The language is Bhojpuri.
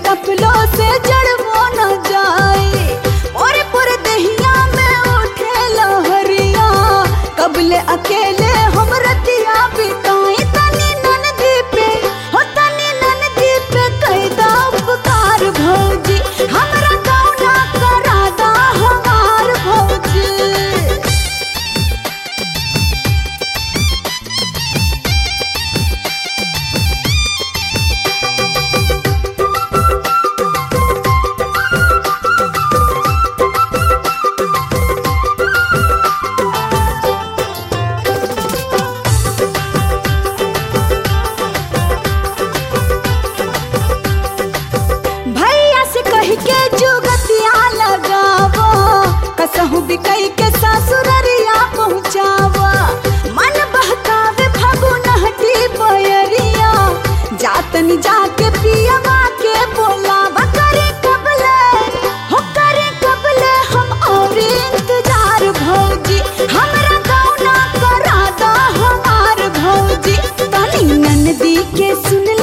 टपलो से जड़वो न जाए। और पूरे दहिया में उठे लहरिया, कबले अकेले हम रतिया बिताई। तनी ननदी पे हो तनी ननदी पे कैदा उपकार भौजी, हमरा गौना करादा हमार भौजी। के जुगतिया लगावो, कसहु बिकई के सासुररिया पहुँचावा। मन बहकावे फगुन हटी बयरिया, जातनी जाके पियवा के बोलावा। करे कबले हम और इंतजार भौजी, हमरा गौना करादा हमार भौजी। तनी ननदी के सुन